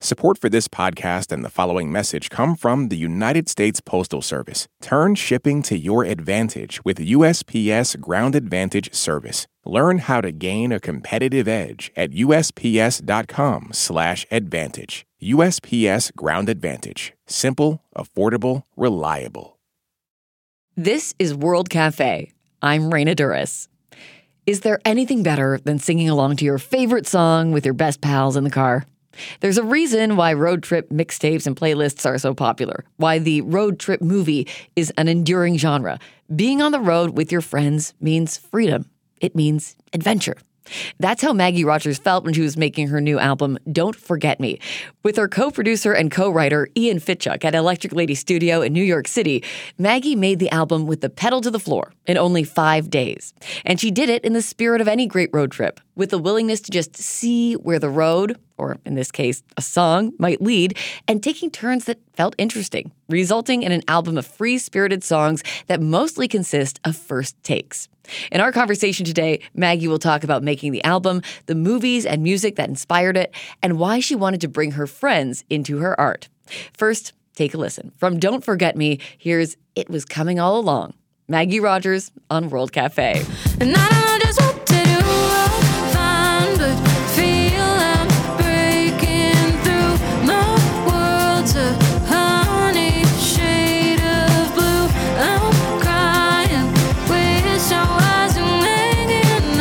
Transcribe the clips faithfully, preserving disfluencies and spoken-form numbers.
Support for this podcast and the following message come from the United States Postal Service. Turn shipping to your advantage with U S P S Ground Advantage service. Learn how to gain a competitive edge at usps.com slash advantage. U S P S Ground Advantage. Simple, affordable, reliable. This is World Cafe. I'm Raina Duras. Is there anything better than singing along to your favorite song with your best pals in the car? There's a reason why road trip mixtapes and playlists are so popular, why the road trip movie is an enduring genre. Being on the road with your friends means freedom. It means adventure. That's how Maggie Rogers felt when she was making her new album, Don't Forget Me. With her co-producer and co-writer Ian Fitchuk at Electric Lady Studio in New York City, Maggie made the album with the pedal to the floor in only five days. And she did it in the spirit of any great road trip, with the willingness to just see where the road, or in this case, a song, might lead, and taking turns that felt interesting, resulting in an album of free-spirited songs that mostly consist of first takes. In our conversation today, Maggie will talk about making the album, the movies and music that inspired it, and why she wanted to bring her friends into her art. First, take a listen. From Don't Forget Me, here's It Was Coming All Along. Maggie Rogers on World Cafe. And I don't know just what to do, fine, but feel I'm breaking through. My world's a honey shade of blue. I'm crying, wish I wasn't hanging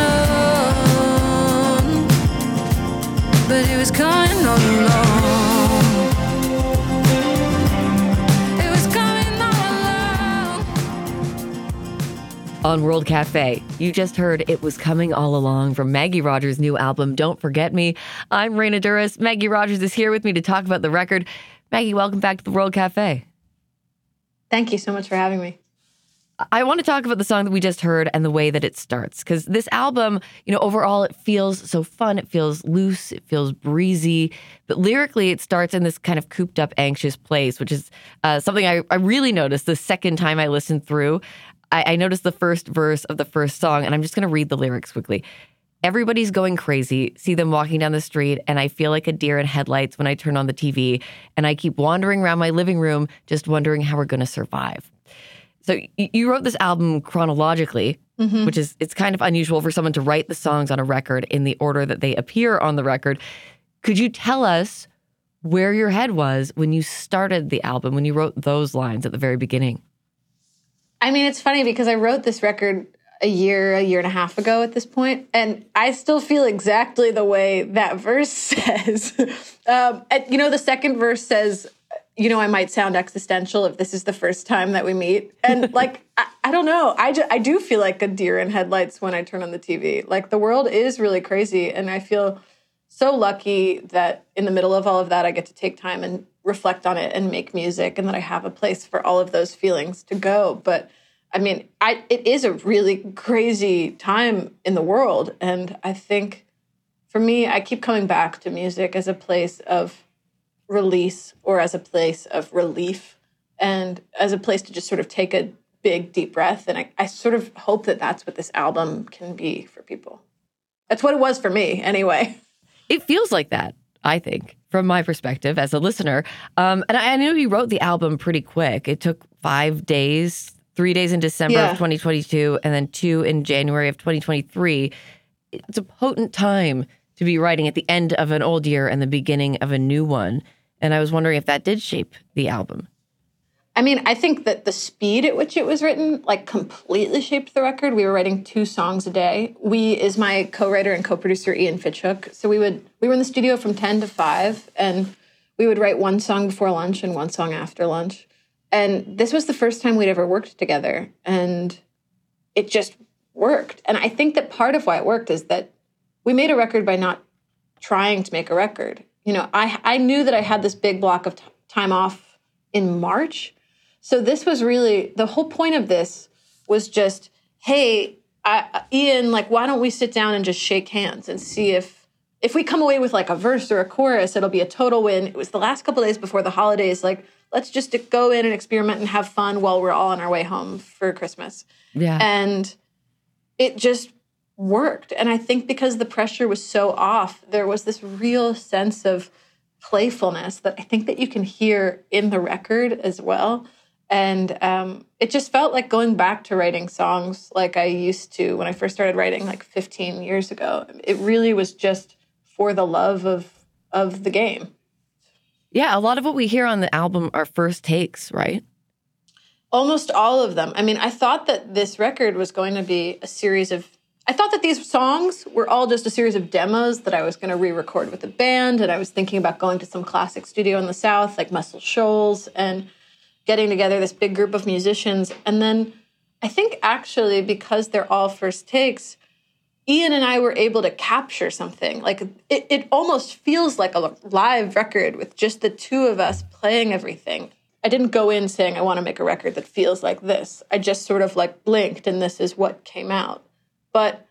on, but it was coming all along. It was coming all along. On World Cafe, you just heard It Was Coming All Along from Maggie Rogers' new album, Don't Forget Me. I'm Raina Duras. Maggie Rogers is here with me to talk about the record. Maggie, welcome back to the World Cafe. Thank you so much for having me. I want to talk about the song that we just heard and the way that it starts, because this album, you know, overall it feels so fun, it feels loose, it feels breezy, but lyrically it starts in this kind of cooped up, anxious place, which is uh, something I, I really noticed the second time I listened through. I, I noticed the first verse of the first song, and I'm just going to read the lyrics quickly. Everybody's going crazy, see them walking down the street, and I feel like a deer in headlights when I turn on the T V, and I keep wandering around my living room, just wondering how we're going to survive. So you wrote this album chronologically, mm-hmm. which is, it's kind of unusual for someone to write the songs on a record in the order that they appear on the record. Could you tell us where your head was when you started the album, when you wrote those lines at the very beginning? I mean, it's funny because I wrote this record a year, a year and a half ago at this point, and I still feel exactly the way that verse says. um, and, you know, the second verse says, you know, I might sound existential if this is the first time that we meet. And like, I, I don't know. I, ju- I do feel like a deer in headlights when I turn on the T V. Like the world is really crazy. And I feel so lucky that in the middle of all of that, I get to take time and reflect on it and make music, and that I have a place for all of those feelings to go. But I mean, I, it is a really crazy time in the world. And I think for me, I keep coming back to music as a place of release or as a place of relief and as a place to just sort of take a big, deep breath. And I, I sort of hope that that's what this album can be for people. That's what it was for me anyway. It feels like that, I think, from my perspective as a listener. Um, and I, I know you wrote the album pretty quick. It took five days, three days in December yeah. of twenty twenty-two, and then two in January of twenty twenty-three. It's a potent time to be writing at the end of an old year and the beginning of a new one. And I was wondering if that did shape the album. I mean, I think that the speed at which it was written, like, completely shaped the record. We were writing two songs a day. We is my co-writer and co-producer, Ian Fitchuk. So we would we were in the studio from ten to five, and we would write one song before lunch and one song after lunch. And this was the first time we'd ever worked together. And it just worked. And I think that part of why it worked is that we made a record by not trying to make a record. You know, I I knew that I had this big block of t- time off in March. So this was really, the whole point of this was just, hey, I, Ian, like, why don't we sit down and just shake hands and see if, if we come away with like a verse or a chorus, it'll be a total win. It was the last couple of days before the holidays. Like, let's just go in and experiment and have fun while we're all on our way home for Christmas. Yeah. And it just worked. And I think because the pressure was so off, there was this real sense of playfulness that I think that you can hear in the record as well. And um, it just felt like going back to writing songs like I used to when I first started writing like fifteen years ago. It really was just for the love of of the game. Yeah, a lot of what we hear on the album are first takes, right? Almost all of them. I mean, I thought that this record was going to be a series of, I thought that these songs were all just a series of demos that I was going to re-record with the band. And I was thinking about going to some classic studio in the South, like Muscle Shoals, and getting together this big group of musicians. And then I think actually because they're all first takes, Ian and I were able to capture something. Like it, it almost feels like a live record with just the two of us playing everything. I didn't go in saying I want to make a record that feels like this. I just sort of like blinked and this is what came out. But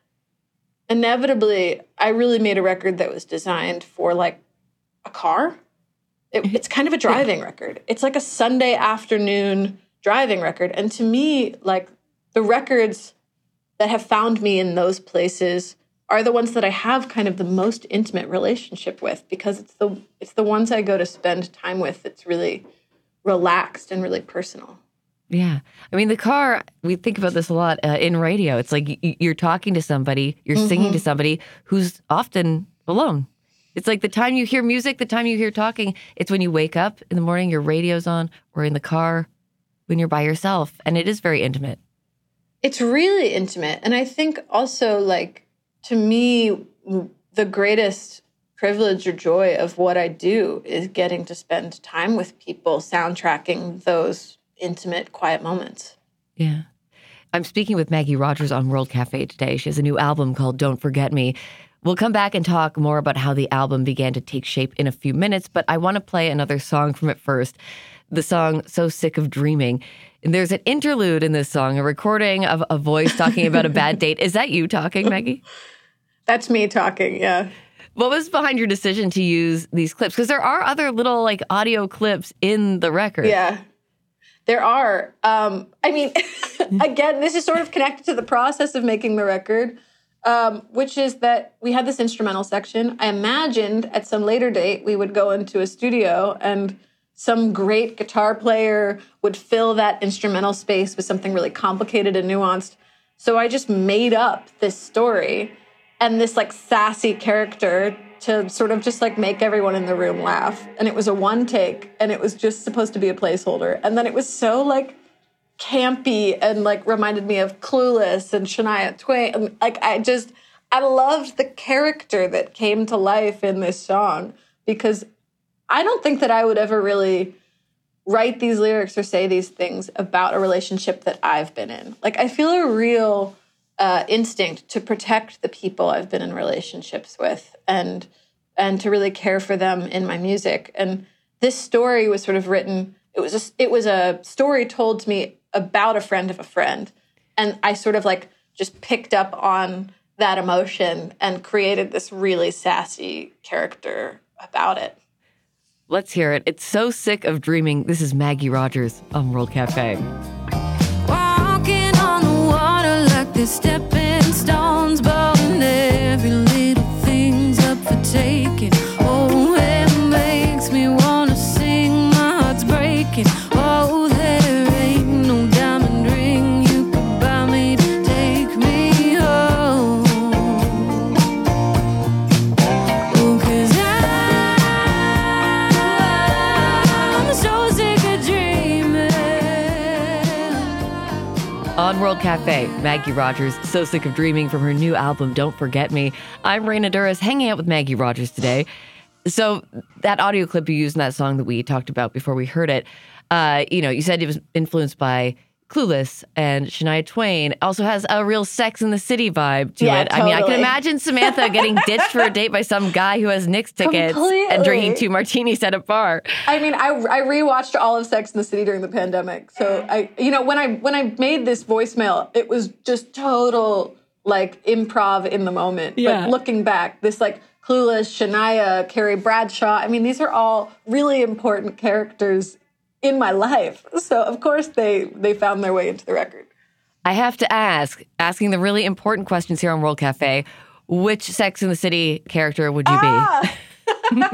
inevitably, I really made a record that was designed for like a car. It, it's kind of a driving record. It's like a Sunday afternoon driving record. And to me, like the records that have found me in those places are the ones that I have kind of the most intimate relationship with, because it's the it's the ones I go to spend time with that's really relaxed and really personal. Yeah. I mean, the car, we think about this a lot uh, in radio. It's like y- you're talking to somebody, you're mm-hmm. singing to somebody who's often alone. It's like the time you hear music, the time you hear talking, it's when you wake up in the morning, your radio's on, or in the car when you're by yourself. And it is very intimate. It's really intimate. And I think also, like, to me, the greatest privilege or joy of what I do is getting to spend time with people, soundtracking those intimate, quiet moments. Yeah. I'm speaking with Maggie Rogers on World Cafe today. She has a new album called Don't Forget Me. We'll come back and talk more about how the album began to take shape in a few minutes, but I want to play another song from it first, the song So Sick of Dreaming. And there's an interlude in this song, a recording of a voice talking about a bad date. Is that you talking, Maggie? That's me talking, yeah. What was behind your decision to use these clips? Because there are other little like audio clips in the record. Yeah, there are. Um, I mean, again, this is sort of connected to the process of making the record, um, which is that we had this instrumental section. I imagined at some later date we would go into a studio and some great guitar player would fill that instrumental space with something really complicated and nuanced. So I just made up this story and this like sassy character to sort of just like make everyone in the room laugh. And it was a one take and it was just supposed to be a placeholder. And then it was so like campy and like reminded me of Clueless and Shania Twain. And, like I just, I loved the character that came to life in this song, because I don't think that I would ever really write these lyrics or say these things about a relationship that I've been in. Like I feel a real Uh, instinct to protect the people I've been in relationships with and and to really care for them in my music. And this story was sort of written, it was a, it was a story told to me about a friend of a friend. And I sort of like just picked up on that emotion and created this really sassy character about it. Let's hear it. It's So Sick of Dreaming. This is Maggie Rogers on World Cafe. Walking on the water like they're stepping stones, but every little thing's up for taking. Oh, it makes me wanna sing, my heart's breaking. Oh, there ain't no diamond ring you could buy me to take me home. Oh, 'cause I'm so sick of dreaming. On World Cafe, Maggie Rogers, So Sick of Dreaming from her new album, Don't Forget Me. I'm Raina Duras, hanging out with Maggie Rogers today. So that audio clip you used in that song that we talked about before we heard it, uh, you know, you said it was influenced by Clueless and Shania Twain. Also has a real Sex and the City vibe to Yeah, it. I mean, I can totally. imagine Samantha getting ditched for a date by some guy who has Knicks tickets Completely. and drinking two martinis at a bar. I mean, I, I rewatched all of Sex and the City during the pandemic. So I, you know, when I when I made this voicemail, it was just total like improv in the moment. Yeah. But looking back, this like Clueless, Shania, Carrie Bradshaw. I mean, these are all really important characters in my life. So of course they they found their way into the record. I have to ask, asking the really important questions here on World Cafe, which Sex and the City character would you be? Ah!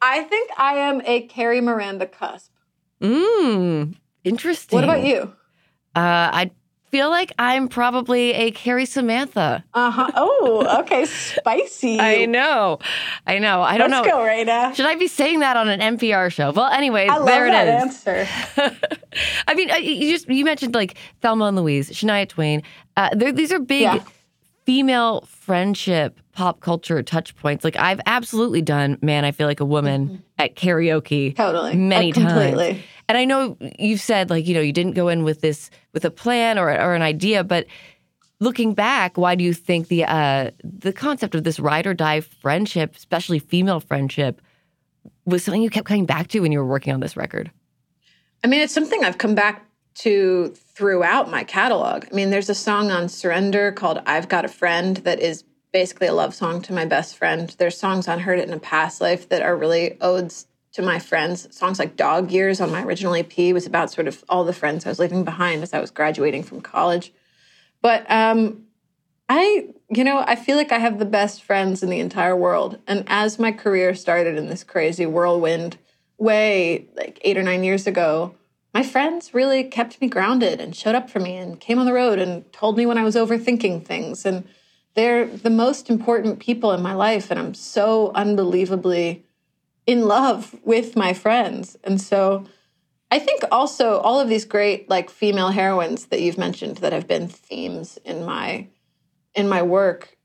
I think I am a Carrie Miranda cusp. Mmm, interesting. What about you? Uh, I feel like I'm probably a Carrie Samantha. Uh-huh. Oh, okay. Spicy. I know. I know. I don't Let's know. go, Raina. Should I be saying that on an N P R show? Well, anyway, I love there it that is. answer. I mean, uh, you just you mentioned like Thelma and Louise, Shania Twain. Uh, they're- these are big Yeah. female friendship pop culture touch points. Like I've absolutely done Man, I Feel Like a Woman at karaoke Totally. many Uh, completely. times. And I know you've said like, you know, you didn't go in with this with a plan or or an idea, but looking back, why do you think the uh, the concept of this ride or die friendship, especially female friendship, was something you kept coming back to when you were working on this record? I mean, it's something I've come back to throughout my catalog. I mean, there's a song on Surrender called I've Got a Friend that is basically a love song to my best friend. There's songs on Heard It in a Past Life that are really odes to my friends. Songs like Dog Years on my original E P was about sort of all the friends I was leaving behind as I was graduating from college. But um, I, you know, I feel like I have the best friends in the entire world. And as my career started in this crazy whirlwind way, like eight or nine years ago, my friends really kept me grounded and showed up for me and came on the road and told me when I was overthinking things. And they're the most important people in my life. And I'm so unbelievably in love with my friends. And so I think also all of these great like female heroines that you've mentioned that have been themes in my in my work,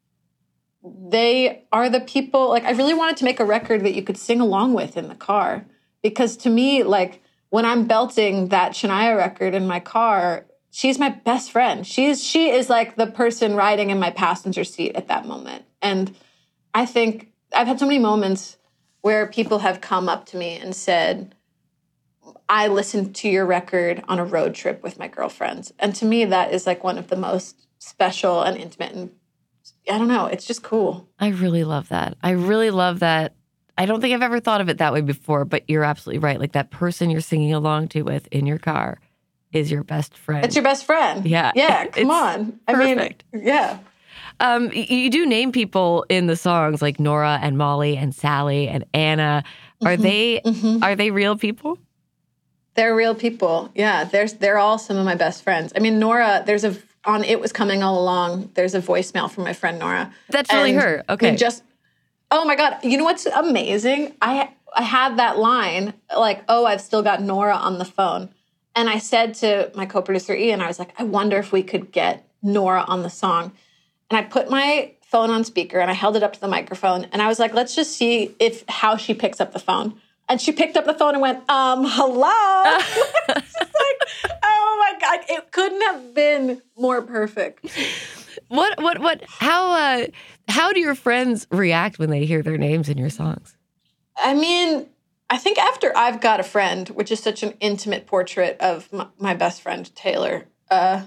they are the people, like I really wanted to make a record that you could sing along with in the car. Because to me, like when I'm belting that Shania record in my car, she's my best friend. She's she is like the person riding in my passenger seat at that moment. And I think I've had so many moments where people have come up to me and said, I listened to your record on a road trip with my girlfriends. And to me, that is like one of the most special and intimate. And I don't know, it's just cool. I really love that. I really love that. I don't think I've ever thought of it that way before, but you're absolutely right. Like that person you're singing along to with in your car is your best friend. It's your best friend. Yeah. Yeah, come It's on. perfect. I mean, yeah. Um, y- you do name people in the songs like Nora and Molly and Sally and Anna. Are Mm-hmm. they Mm-hmm. are they real people? They're real people. Yeah, there's they're all some of my best friends. I mean, Nora, there's a on It Was Coming All Along, there's a voicemail from my friend Nora. That's really And her. Okay. we just Oh my God. You know what's amazing? I I had that line, like, oh, I've still got Nora on the phone. And I said to my co-producer Ian, I was like, I wonder if we could get Nora on the song. And I put my phone on speaker and I held it up to the microphone. And I was like, let's just see if how she picks up the phone. And she picked up the phone and went, um, hello. It's just like, oh my God, it couldn't have been more perfect. What what what how uh how do your friends react when they hear their names in your songs? I mean, I think after I've Got a Friend, which is such an intimate portrait of my, my best friend, Taylor, uh,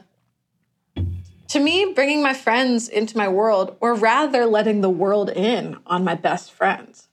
to me, bringing my friends into my world, or rather letting the world in on my best friends,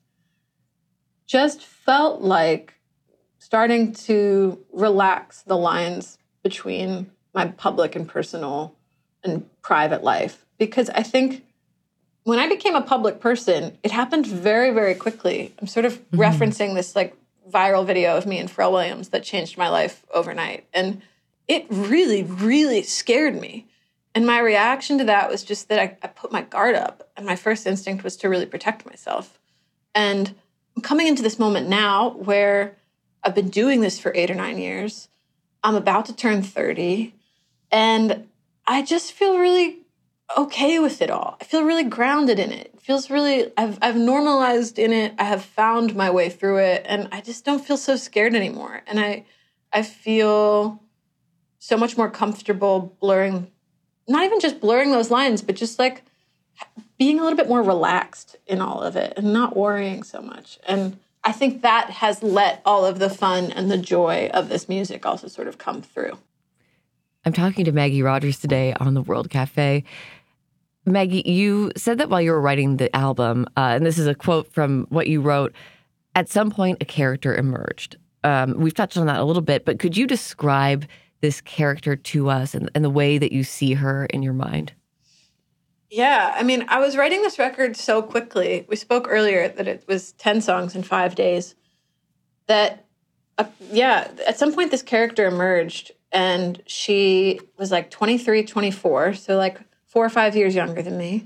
just felt like starting to relax the lines between my public and personal and private life. Because I think when I became a public person, it happened very, very quickly. I'm sort of mm-hmm. referencing this like viral video of me and Pharrell Williams that changed my life overnight. And it really, really scared me. And my reaction to that was just that I, I put my guard up. And my first instinct was to really protect myself. And I'm coming into this moment now where I've been doing this for eight or nine years. I'm about to turn thirty. And I just feel really okay with it all. I feel really grounded in it. It feels really, I've I've normalized in it. I have found my way through it. And I just don't feel so scared anymore. And I I feel so much more comfortable blurring, not even just blurring those lines, but just like being a little bit more relaxed in all of it and not worrying so much. And I think that has let all of the fun and the joy of this music also sort of come through. I'm talking to Maggie Rogers today on the World Cafe. Maggie, you said that while you were writing the album, uh, and this is a quote from what you wrote, at some point a character emerged. Um, we've touched on that a little bit, but could you describe this character to us and, and the way that you see her in your mind? Yeah, I mean, I was writing this record so quickly. We spoke earlier that it was ten songs in five days. That, uh, yeah, at some point this character emerged, and she was like twenty-three, twenty-four, so like four or five years younger than me.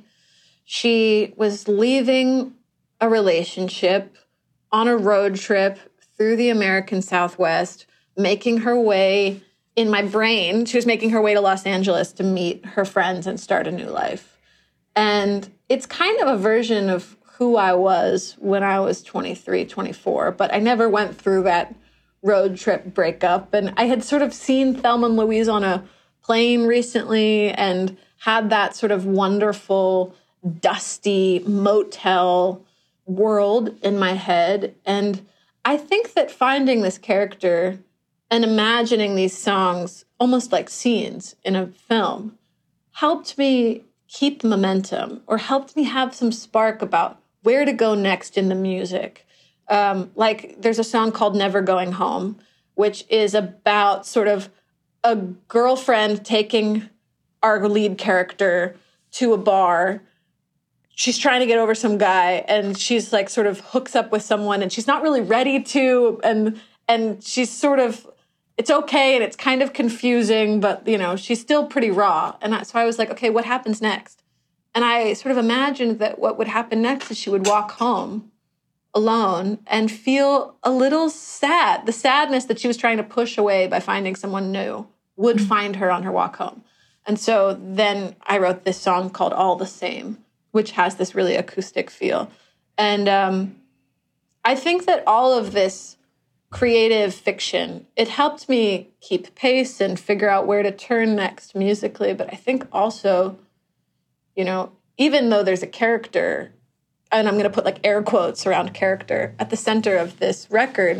She was leaving a relationship on a road trip through the American Southwest, making her way in my brain. She was making her way to Los Angeles to meet her friends and start a new life. And it's kind of a version of who I was when I was twenty-three, twenty-four, but I never went through that road trip breakup. And I had sort of seen Thelma and Louise on a plane recently and had that sort of wonderful, dusty motel world in my head. And I think that finding this character and imagining these songs almost like scenes in a film helped me keep momentum, or helped me have some spark about where to go next in the music. Um, like there's a song called Never Going Home, which is about sort of a girlfriend taking our lead character to a bar. She's trying to get over some guy, and she's like sort of hooks up with someone, and she's not really ready to, and and she's sort of, it's okay, and it's kind of confusing, but, you know, she's still pretty raw. And I, so I was like, okay, what happens next? And I sort of imagined that what would happen next is she would walk home alone and feel a little sad. The sadness that she was trying to push away by finding someone new would find her on her walk home. And so then I wrote this song called All the Same, which has this really acoustic feel. And um, I think that all of this creative fiction, it helped me keep pace and figure out where to turn next musically. But I think also, you know, even though there's a character, and I'm going to put like air quotes around character, at the center of this record,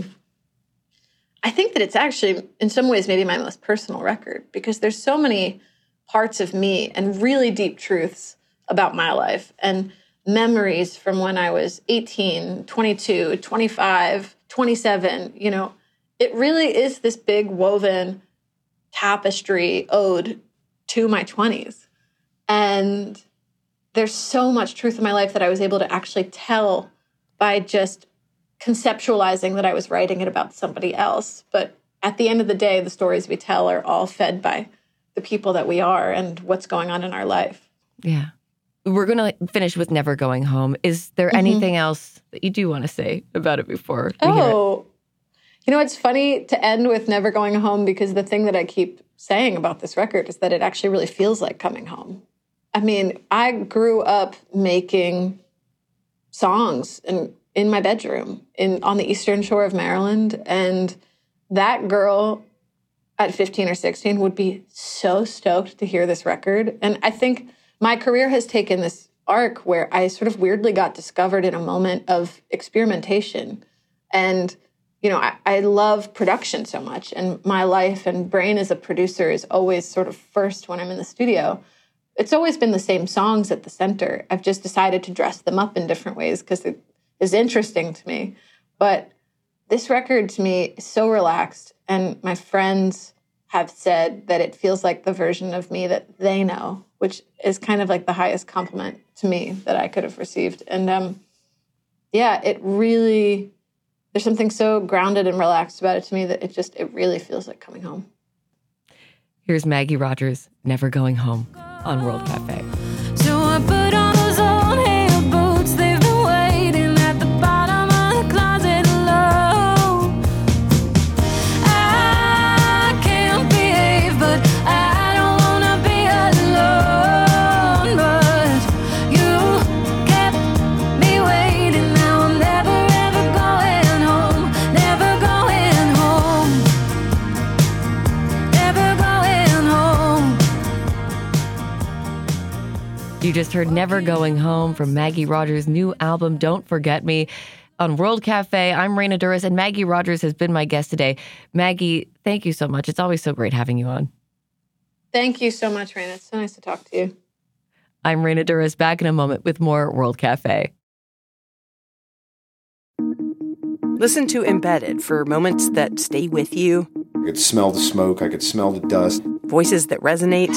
I think that it's actually, in some ways, maybe my most personal record, because there's so many parts of me and really deep truths about my life and memories from when I was eighteen, twenty-two, twenty-five, twenty-seven, you know, it really is this big woven tapestry ode to my twenties. And there's so much truth in my life that I was able to actually tell by just conceptualizing that I was writing it about somebody else. But at the end of the day, the stories we tell are all fed by the people that we are and what's going on in our life. Yeah. We're going to finish with Never Going Home. Is there mm-hmm. anything else that you do want to say about it before we oh, hear it? You know, it's funny to end with Never Going Home, because the thing that I keep saying about this record is that it actually really feels like coming home. I mean, I grew up making songs in, in my bedroom in on the Eastern Shore of Maryland, and that girl at fifteen or sixteen would be so stoked to hear this record. And I think my career has taken this arc where I sort of weirdly got discovered in a moment of experimentation. And, you know, I, I love production so much, and my life and brain as a producer is always sort of first when I'm in the studio. It's always been the same songs at the center. I've just decided to dress them up in different ways because it is interesting to me. But this record to me is so relaxed, and my friends have said that it feels like the version of me that they know, which is kind of like the highest compliment to me that I could have received. And um, yeah, it really, there's something so grounded and relaxed about it to me that it just, it really feels like coming home. Here's Maggie Rogers, Never Going Home on World Cafe. So I put on those old hair boots, they've been waiting at the bottom of the closet alone. I can't behave, but I don't wanna be alone. But you kept me waiting, now I'm never ever going home. Never going home. Never going home. You just heard Never Going Home from Maggie Rogers' new album, Don't Forget Me, on World Cafe. I'm Raina Douris, and Maggie Rogers has been my guest today. Maggie, thank you so much. It's always so great having you on. Thank you so much, Raina. It's so nice to talk to you. I'm Raina Douris, back in a moment with more World Cafe. Listen to Embedded for moments that stay with you. I could smell the smoke. I could smell the dust. Voices that resonate.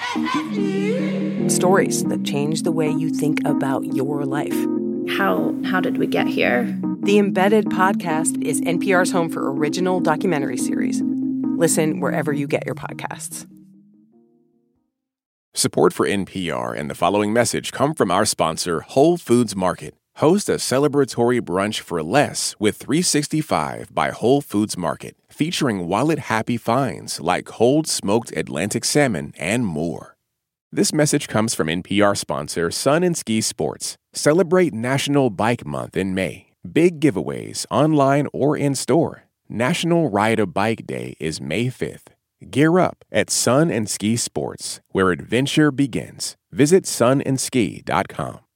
Stories that change the way you think about your life. How how did we get here? The Embedded podcast is N P R's home for original documentary series. Listen wherever you get your podcasts. Support for N P R and the following message come from our sponsor, Whole Foods Market. Host a celebratory brunch for less with three sixty-five by Whole Foods Market, featuring wallet-happy finds like whole smoked Atlantic salmon and more. This message comes from N P R sponsor Sun and Ski Sports. Celebrate National Bike Month in May. Big giveaways online or in store. National Ride a Bike Day is May fifth. Gear up at Sun and Ski Sports, where adventure begins. Visit sun and ski dot com.